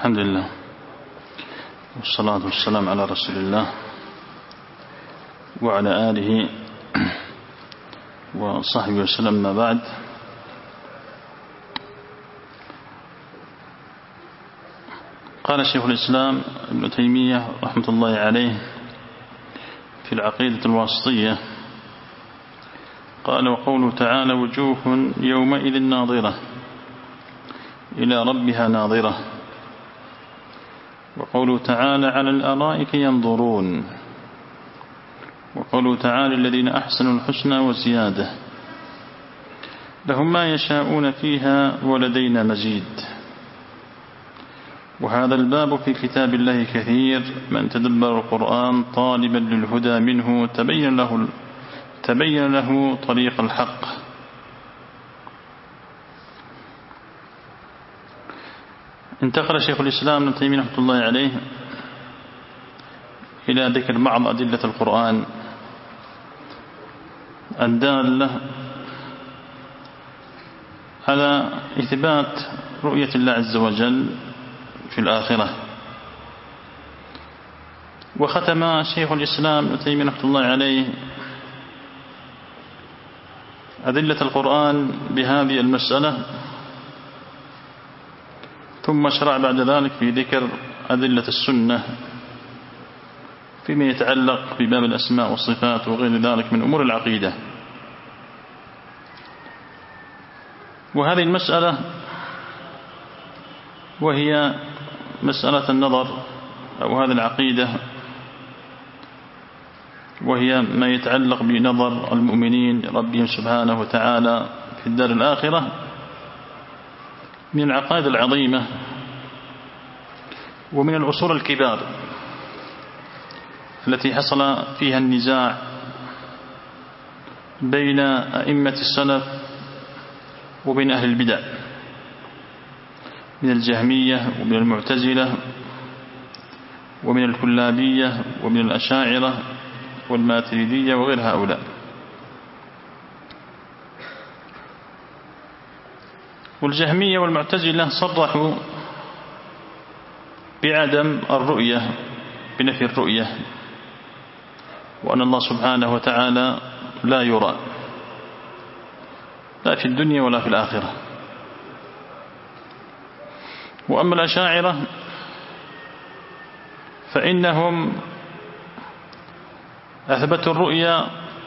الحمد لله والصلاة والسلام على رسول الله وعلى آله وصحبه وسلم. ما بعد، قال شيخ الإسلام ابن تيمية رحمة الله عليه في العقيدة الواسطية، قال: وقوله تعالى: وجوه يومئذ ناظرة إلى ربها ناظرة. وقوله تعالى: على الأرائك ينظرون. وقوله تعالى: الذين أحسنوا الحسنى وزيادة لهم ما يشاءون فيها ولدينا مزيد. وهذا الباب في كتاب الله كثير، من تدبر القرآن طالبا للهدى منه تبين له طريق الحق. انتقل شيخ الإسلام ابن تيمية رحمة الله عليه إلى ذكر بعض أدلة القرآن الدالة على إثبات رؤية الله عز وجل في الآخرة. وختم شيخ الإسلام ابن تيمية رحمة الله عليه أدلة القرآن بهذه المسألة، ثم شرع بعد ذلك في ذكر أدلة السنة فيما يتعلق بباب الأسماء والصفات وغير ذلك من أمور العقيدة. وهذه المسألة وهي مسألة النظر، أو هذه العقيدة وهي ما يتعلق بنظر المؤمنين ربهم سبحانه وتعالى في الدار الآخرة، من العقائد العظيمة ومن الأصول الكبار التي حصل فيها النزاع بين أئمة السلف وبين أهل البدع من الجهمية ومن المعتزلة ومن الكلابية ومن الأشاعرة والماتريدية وغير هؤلاء. والجهمية والمعتزلة صرحوا بعدم الرؤية، بنفي الرؤية، وأن الله سبحانه وتعالى لا يرى لا في الدنيا ولا في الآخرة. وأما الأشاعرة فإنهم أثبتوا الرؤيا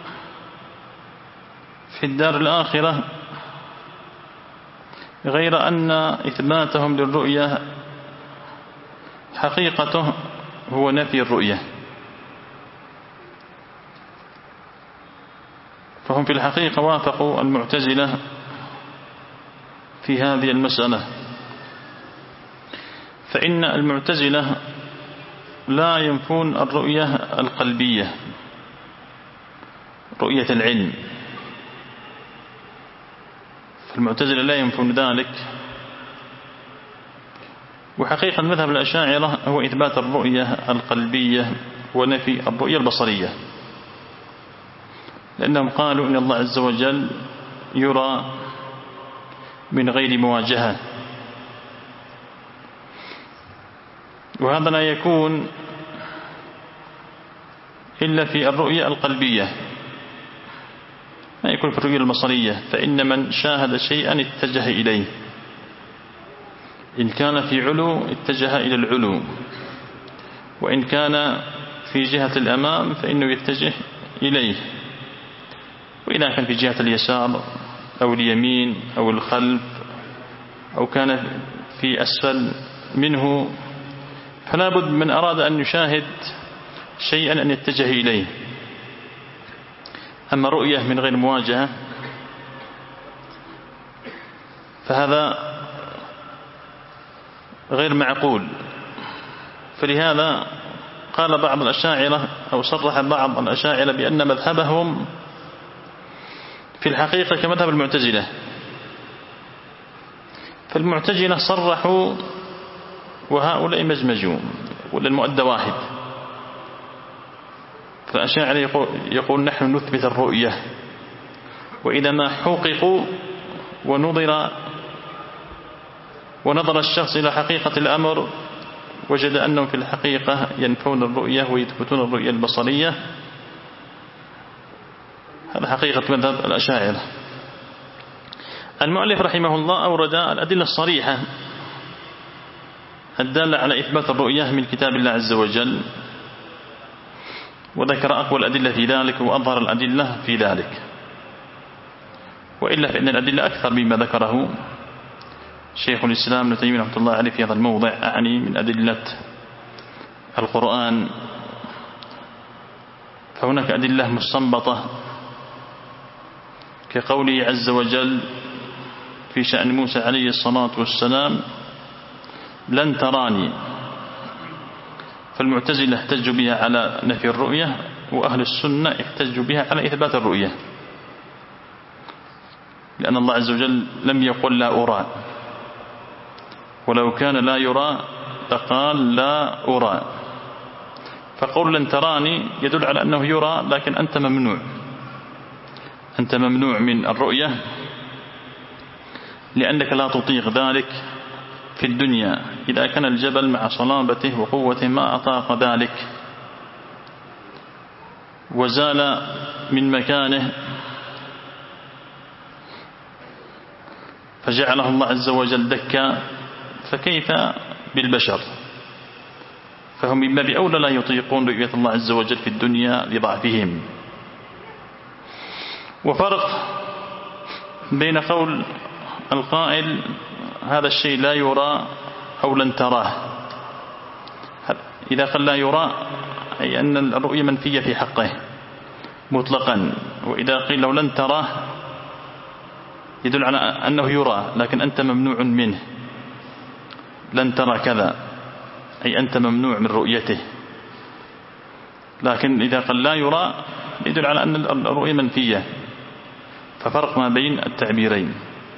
في الدار الآخرة، غير أن إثباتهم للرؤية حقيقته هو نفي الرؤية. فهم في الحقيقة وافقوا المعتزلة في هذه المسألة، فإن المعتزلة لا ينفون الرؤية القلبية، رؤية العلم، فالمعتزلة لا ينفون ذلك. وحقيقة مذهب الأشاعرة هو إثبات الرؤية القلبية ونفي الرؤية البصرية، لأنهم قالوا إن الله عز وجل يرى من غير مواجهة، وهذا لا يكون إلا في الرؤية القلبية، ما يكون في الرؤية البصرية، فإن من شاهد شيئا اتجه إليه، إن كان في علو اتجه إلى العلو، وإن كان في جهة الأمام فإنه يتجه إليه، وإذا كان في جهة اليسار أو اليمين أو الخلف أو كان في أسفل منه، فلا بد من أراد أن يشاهد شيئا أن يتجه إليه. أما رؤية من غير مواجهة فهذا غير معقول. فلهذا قال بعض الأشاعرة، أو صرح بعض الأشاعرة، بأن مذهبهم في الحقيقة كمذهب المعتزلة. فالمعتزلة صرحوا وهؤلاء مزمجوا، ولا المؤدى واحد. فالأشاعرة يقول نحن نثبت الرؤية، وإذا ما حققوا ونظر الشخص إلى حقيقة الأمر وجد أنهم في الحقيقة ينفون الرؤية ويثبتون الرؤية البصرية. هذا حقيقة مذهب الأشاعرة. المؤلف رحمه الله أورد الأدلة الصريحة الدالة على إثبات الرؤية من كتاب الله عز وجل، وذكر أقوى الأدلة في ذلك وأظهر الأدلة في ذلك، وإلا فإن الأدلة أكثر مما ذكره شيخ الإسلام ابن تيمية رحمه الله عليه في هذا الموضع، أعني من أدلة القرآن. فهناك أدلة مستنبطة كقوله عز وجل في شأن موسى عليه الصلاة والسلام لن تراني، فالمعتزلة احتجوا بها على نفي الرؤية، وأهل السنة احتجوا بها على إثبات الرؤية، لأن الله عز وجل لم يقل لا أرى، ولو كان لا يرى لقال لا أرى. فقول لن تراني يدل على أنه يرى، لكن أنت ممنوع، أنت ممنوع من الرؤية لأنك لا تطيق ذلك في الدنيا. إذا كان الجبل مع صلابته وقوته ما أطاق ذلك وزال من مكانه فجعله الله عز وجل دكا، فكيف بالبشر؟ فهم من باب أولى لا يطيقون رؤية الله عز وجل في الدنيا لضعفهم. وفرق بين قول القائل هذا الشيء لا يرى أو لن تراه. إذا قال لا يرى أي أن الرؤية منفية في حقه مطلقا، وإذا قيل لو لن تراه يدل على أنه يرى لكن أنت ممنوع منه، لن ترى كذا أي أنت ممنوع من رؤيته. لكن إذا قال لا يرى يدل على أن الرؤية منفية، ففرق ما بين التعبيرين.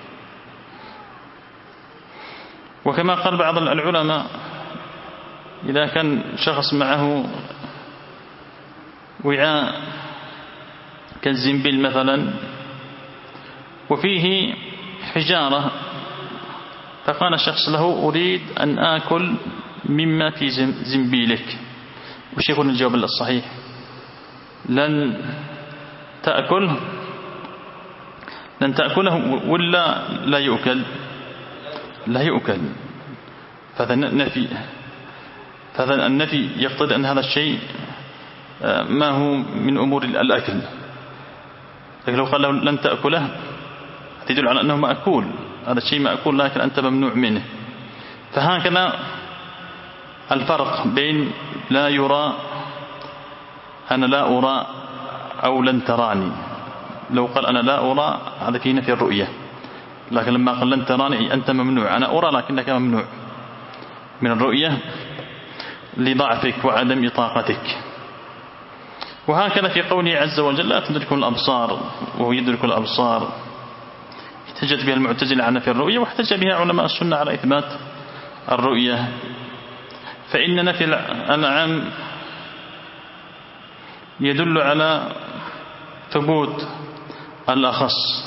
وكما قال بعض العلماء إذا كان شخص معه وعاء كالزنبيل مثلا وفيه حجارة، فقال الشخص له أريد أن آكل مما في زنبيلك، وش يكون الجواب الصحيح؟ لن تأكله ولا لا يؤكل؟ لا يؤكل. فهذا النفي يقتضي أن هذا الشيء ما هو من أمور الأكل. لكن لو قال له لن تأكله تدل على أنه مأكول، هذا الشيء مأكول لكن أنت ممنوع منه. فهكذا الفرق بين لا يرى أنا لا أرى أو لن تراني. لو قال أنا لا أرى هذا فيه نفي الرؤية، لكن لما قال لن تراني أنت ممنوع، أنا أرى لكنك ممنوع من الرؤية لضعفك وعدم إطاقتك. وهكذا في قوله عز وجل لا تدرك الأبصار وهو يدرك الأبصار، احتجت بها المعتزلة على نفي الرؤية، واحتج بها علماء السنة على إثبات الرؤية. فإن نفي العام يدل على ثبوت الأخص،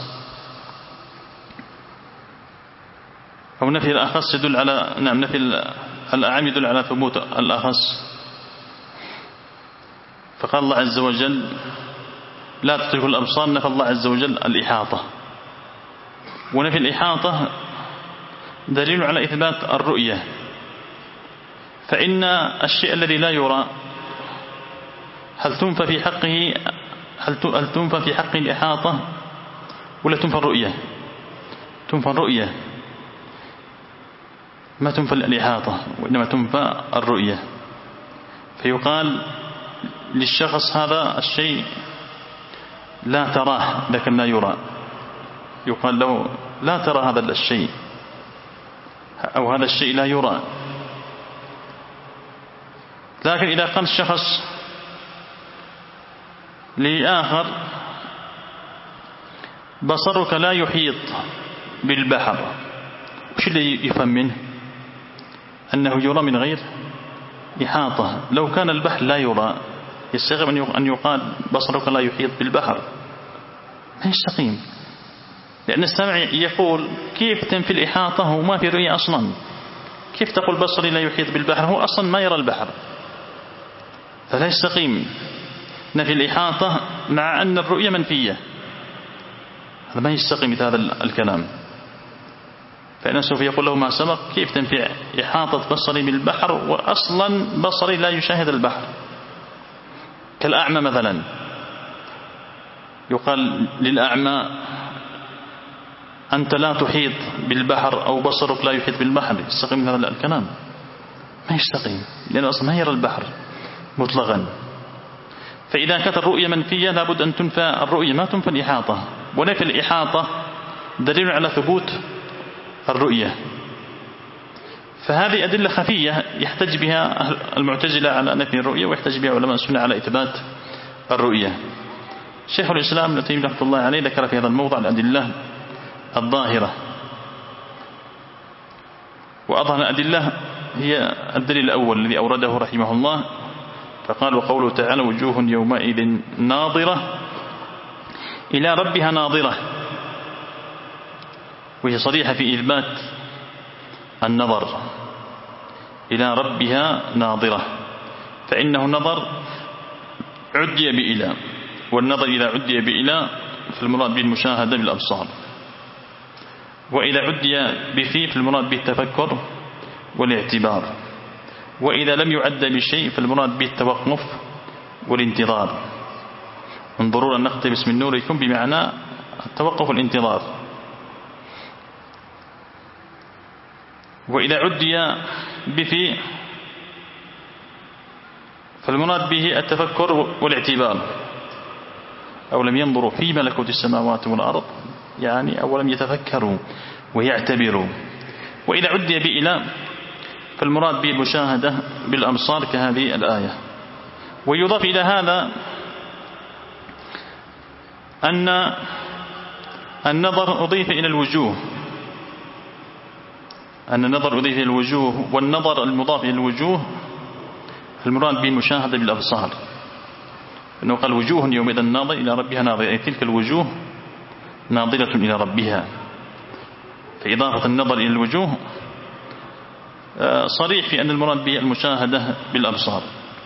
أو نفي الأخص يدل على نفي الأعم يدل على ثبوت الأخص. فقال الله عز وجل لا تدرك الأبصار، نفى الله عز وجل الإحاطة، ونفي الإحاطة دليل على إثبات الرؤية. فإن الشيء الذي لا يرى هل تنفى في حقه الإحاطة ولا تنفى الرؤية؟ تنفى الرؤية، ما تنفى الإحاطة، وإنما تنفى الرؤية. فيقال للشخص هذا الشيء لا تراه لكن لا يرى، يقال له لا ترى هذا الشيء أو هذا الشيء لا يرى. لكن إذا قال الشخص لآخر بصرك لا يحيط بالبحر، وش اللي يفهم منه؟ أنه يرى من غير إحاطة. لو كان البحر لا يرى يستغرب أن يقال بصرك لا يحيط بالبحر، ما يستقيم، لأن السامع يقول كيف تنفي الإحاطة وما في رؤية أصلا؟ كيف تقول بصري لا يحيط بالبحر؟ هو أصلا ما يرى البحر، فلا يستقيم نفي الإحاطة مع أن الرؤية منفية، هذا ما يستقيم هذا الكلام. فإنه سوف يقول له ما سبق، كيف تنفي إحاطة بصري بالبحر وأصلا بصري لا يشاهد البحر؟ كالأعمى مثلا، يقال للأعمى أنت لا تحيط بالبحر أو بصرك لا يحيط بالبحر، يستقيم هذا الكلام؟ ما يستقيم، لأنه أصلا ما يرى البحر مطلقا. فإذا كانت الرؤية منفية لابد أن تنفى الرؤية، ما تنفى الإحاطة. ونفي الإحاطة دليل على ثبوت الرؤية. فهذه أدلة خفية يحتج بها المعتزلة على نفي الرؤية، ويحتج بها علماء السنة على إثبات الرؤية. شيخ الإسلام ابن تيمية رحمه الله عليه ذكر في هذا الموضع الأدلة الظاهرة، وأظهر الأدلة هي الدليل الأول الذي أورده رحمه الله، فقال وقوله تعالى وجوه يومئذ ناظرة إلى ربها ناظرة، وهي صريحة في إثبات النظر إلى ربها ناظرة، فإنه نظر عدي بإلى، والنظر إذا عدي بإلى فالمراد بالمشاهدة بالأبصار، وإذا عدي بفي فالمراد بالتفكر والاعتبار، وإذا لم يعد بشيء فالمراد بالتوقف والانتظار. انظروا أن نقتبس من نوركم بمعنى التوقف والانتظار. وإذا عدي بفي فالمراد به التفكر والاعتبار، أو لم ينظروا في ملكوت السماوات والأرض، يعني أو لم يتفكروا ويعتبروا. وإذا عدي بإلى فالمراد به المشاهدة بالأبصار كهذه الآية. ويضاف إلى هذا أن النظر أضيف إلى الوجوه، أن النظر أضيف إلى الوجوه، والنظر المضاف إلى الوجوه المراد به المشاهدة بالأبصار، إنه قال وجوه يومئذ ناظرة إلى ربها ناظرة، أي تلك الوجوه ناظرة إلى ربها. فإضافة النظر إلى الوجوه صريح في أن المراد به المشاهدة بالأبصار.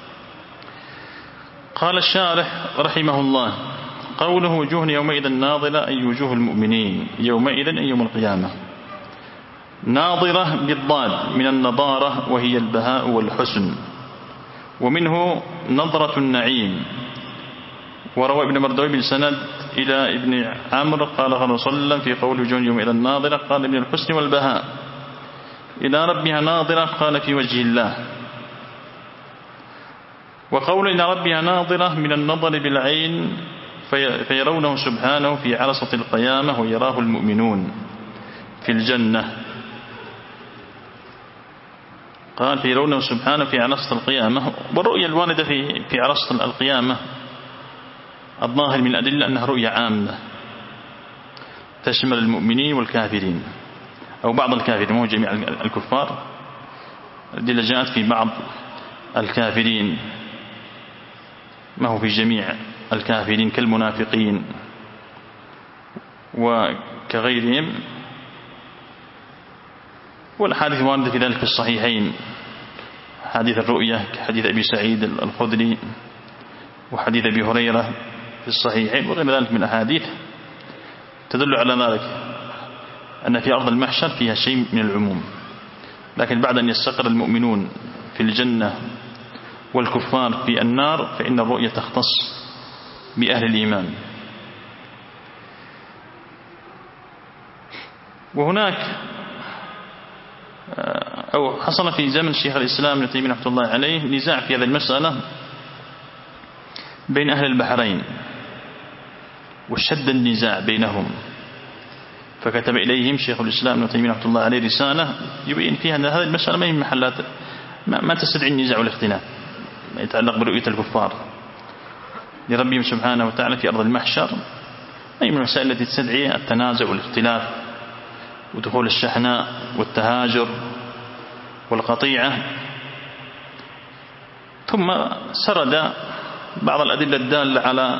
قال الشارح رحمه الله قوله وجوه يومئذ ناظرة أي وجوه المؤمنين يومئذ أي يوم القيامة، ناظرة بالضاد من النضارة وهي البهاء والحسن، ومنه نظرة النعيم. وروى ابن مردوي بالسند إلى ابن عمرو قال قال صلى الله عليه وسلم في قول وجوه يومئذ ناظرة قال من الحسن والبهاء، إلى ربها ناظرة قال في وجه الله. وقول إلى ربها ناظرة من النظر بالعين فيرونه سبحانه في عرصة القيامة ويراه المؤمنون في الجنة، قال فيرونه سبحانه في عرصة القيامة. والرؤية الواردة في عرصة القيامة الظاهر من الأدلة أنها رؤية عامة تشمل المؤمنين والكافرين، أو بعض الكافرين، مو جميع الكفار. الأدلة جاءت في بعض الكافرين، ما هو في جميع الكافرين كالمنافقين وكغيرهم. والحديث واردة في ذلك في الصحيحين، حديث الرؤية كحديث أبي سعيد الخدري وحديث أبي هريرة في الصحيحين وغير ذلك من أحاديث تدل على ذلك أن في أرض المحشر فيها شيء من العموم، لكن بعد أن يستقر المؤمنون في الجنة والكفار في النار فإن الرؤية تختص بأهل الإيمان. وهناك أو حصل في زمن شيخ الإسلام ابن تيمية رحمه الله عليه نزاع في هذه المسألة بين أهل البحرين، وشد النزاع بينهم، فكتب إليهم شيخ الإسلام ابن تيمية رحمه الله عليه رسالة يبين فيها أن هذه المسألة ما هي من محلات ما تستدعي النزاع والاختلاف، ما يتعلق برؤية الكفار لربهم سبحانه وتعالى في أرض المحشر، أي من المسائل التي تستدعي التنازع والاختلاف ودخول الشحناء والتهاجر والقطيعة. ثم سرد بعض الأدلة الدالة على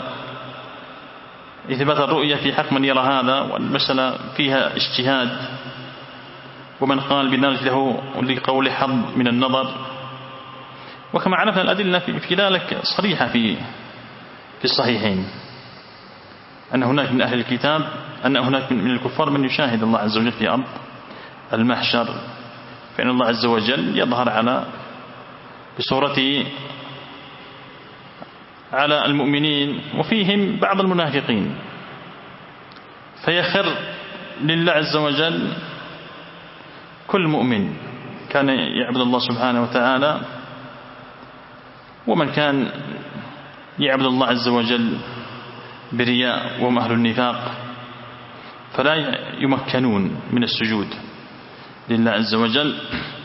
إثبات الرؤية في حق من يرى هذا، والمسألة فيها اجتهاد ومن قال بذلك له لقول حظ من النظر. وكما عرفنا الأدلة في ذلك صريحة في الصحيحين، أن هناك من أهل الكتاب، أن هناك من الكفار من يشاهد الله عز وجل في أرض المحشر، فإن الله عز وجل يظهر بصورته على المؤمنين وفيهم بعض المنافقين، فيخر لله عز وجل كل مؤمن كان يعبد الله سبحانه وتعالى، ومن كان يعبد الله عز وجل برياء وهم أهل النفاق فلا يمكنون من السجود لله عز وجل.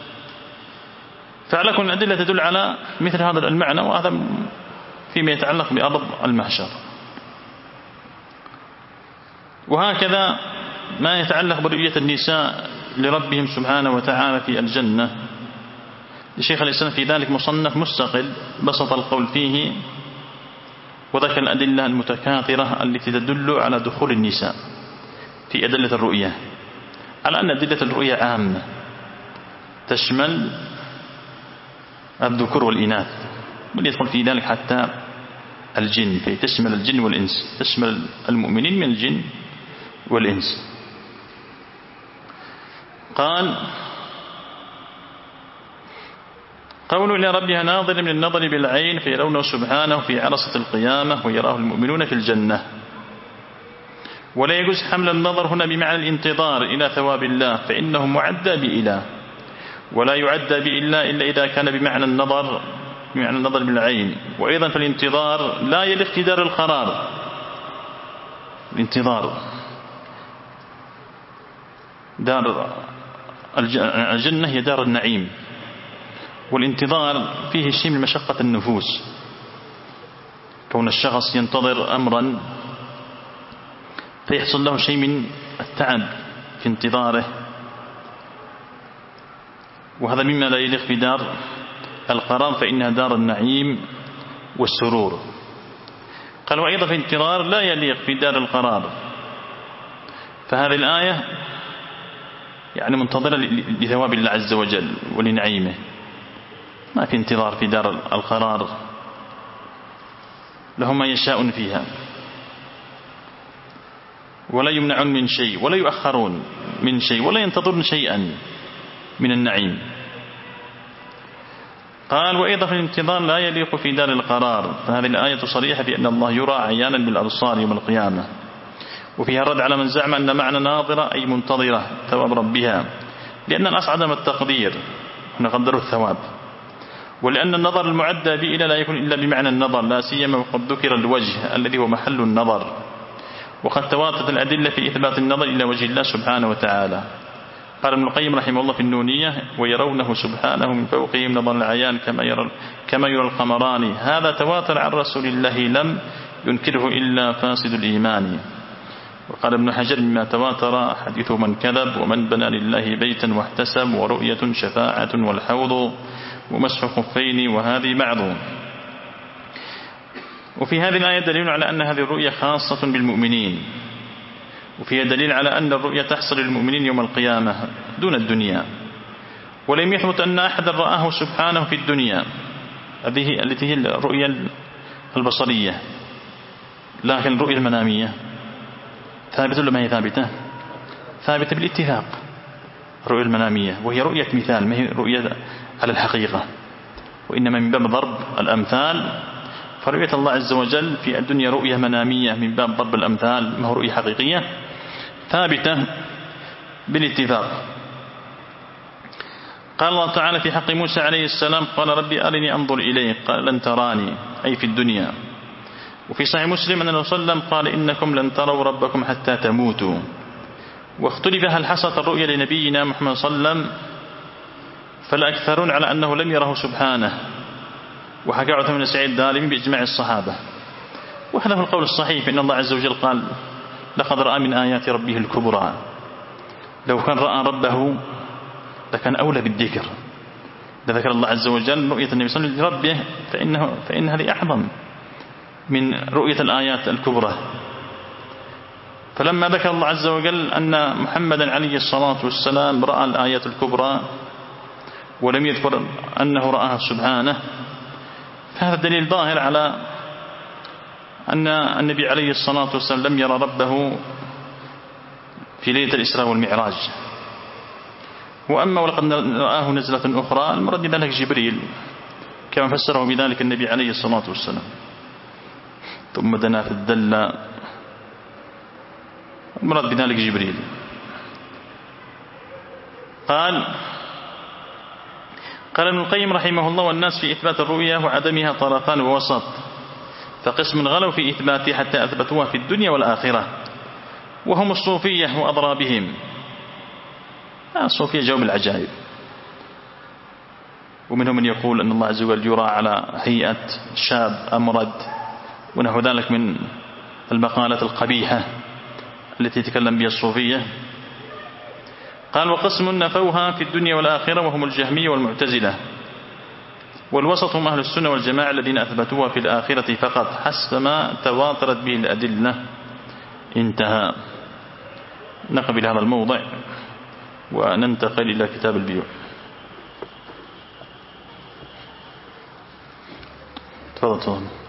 فعلى كل الأدلة تدل على مثل هذا المعنى، وهذا فيما يتعلق بأرض المحشر. وهكذا ما يتعلق برؤية النساء لربهم سبحانه وتعالى في الجنة، لشيخ الإسلام في ذلك مصنف مستقل بسط القول فيه، وذكر الأدلة المتكاثرة التي تدل على دخول النساء في أدلة الرؤية، على أن أدلة الرؤية عامة تشمل الذكور والإناث، بل يدخل في ذلك حتى الجن، في تشمل الجن والإنس، تشمل المؤمنين من الجن والإنس. قال قولوا إلى ربها ناظر من النظر بالعين فيرونه سبحانه في عرصة القيامة ويراه المؤمنون في الجنة. ولا يجوز حمل النظر هنا بمعنى الانتظار إلى ثواب الله، فإنه معدى بإله، ولا يعدى بإله إلا إذا كان بمعنى النظر بالعين. وأيضا فالانتظار لا يليق في دار القرار، الانتظار دار الجنة هي دار النعيم، والانتظار فيه شيء من مشقة النفوس، كون الشخص ينتظر أمرا فيحصل له شيء من التعب في انتظاره، وهذا مما لا يليق في دار القرار، فإنها دار النعيم والسرور. قال وأيضا في الانتظار لا يليق في دار القرار، فهذه الآية يعني منتظرة لثواب الله عز وجل ولنعيمه، ما في انتظار في دار القرار، لهم ما يشاءون فيها، ولا يمنعون من شيء ولا يؤخرون من شيء ولا ينتظرون شيئا من النعيم. قال وأيضا في الانتظار لا يليق في دار القرار، فهذه الآية صريحة في أن الله يرى عيانا بالأبصار يوم القيامة، وفيها الرد على من زعم أن معنى ناظرة أي منتظرة ثواب ربها، لأن الأصل عدم التقدير، نقدر الثواب، ولأن النظر المعدى به لا يكون إلا بمعنى النظر، لا سيما وقد ذكر الوجه الذي هو محل النظر، وقد تواترت الأدلة في إثبات النظر إلى وجه الله سبحانه وتعالى. قال ابن القيم رحمه الله في النونية ويرونه سبحانه من فوقهم نظر العيان كما يرى القمران، هذا تواتر عن رسول الله لم ينكره إلا فاسد الإيمان. وقال ابن حجر مما تواتر حديث من كذب ومن بنى لله بيتا واحتسب ورؤية شفاعة والحوض ومسح خفين وهذه معظوم. وفي هذه الآية دليل على أن هذه الرؤية خاصة بالمؤمنين، وفيها دليل على أن الرؤية تحصل للمؤمنين يوم القيامة دون الدنيا، ولم يثبت أن أحد رآه سبحانه في الدنيا، هذه التي هي الرؤية البصرية، لكن الرؤية المنامية ثابتة ولا ما هي ثابتة؟ ثابتة بالاتفاق. الرؤية المنامية وهي رؤية مثال، ما هي رؤية على الحقيقة، وإنما من باب ضرب الأمثال، فرؤية الله عز وجل في الدنيا رؤية منامية من باب ضرب الأمثال، ما هو رؤية حقيقية ثابتة بالاتفاق. قال الله تعالى في حق موسى عليه السلام قال ربي أرني أنظر إليك، قال لن تراني أي في الدنيا. وفي صحيح مسلم أن النبي صلى الله عليه وسلم قال إنكم لن تروا ربكم حتى تموتوا. واختلف هل حصلت الرؤيا لنبينا محمد صلى الله عليه وسلم، فالأكثرون على أنه لم يره سبحانه، وحكى عثمان بن سعيد الدارمي بإجماع الصحابة، وهذا هو القول الصحيح، فإن الله عز وجل قال لقد رأى من آيات ربه الكبرى، لو كان رأى ربه لكان أولى بالذكر، لذكر الله عز وجل رؤية النبي صلى الله عليه وسلم لربه، فإن هذه أعظم من رؤية الآيات الكبرى. فلما ذكر الله عز وجل أن محمدا عليه الصلاة والسلام رأى الآيات الكبرى ولم يذكر أنه رآها سبحانه، فهذا دليل ظاهر على أن النبي عليه الصلاة والسلام لم يرى ربه في ليلة الإسراء والمعراج. وأما ولقد رآه نزلة أخرى المرد بذلك جبريل كما فسره بذلك النبي عليه الصلاة والسلام. ثم دنا فدل، المراد بذلك جبريل. قال ابن القيم رحمه الله: والناس في إثبات الرؤيا وعدمها طرفان ووسط، فقسم غلوا في إثباتها حتى أثبتوها في الدنيا والآخرة، وهم الصوفية وأضرى بهم. الصوفية جاءوا بالعجائب، ومنهم من يقول أن الله عز وجل يرى على هيئة شاب أمرد ونحو ذلك من المقالات القبيحة التي تكلم بها الصوفية. قال: وقسم نفوها في الدنيا والآخرة وهم الجهمية والمعتزلة، والوسط هم أهل السنة والجماعة الذين أثبتوها في الآخرة فقط حسب ما تواترت به الأدلة. انتهى. نقبل هذا الموضع وننتقل إلى كتاب البيوع. تفضل.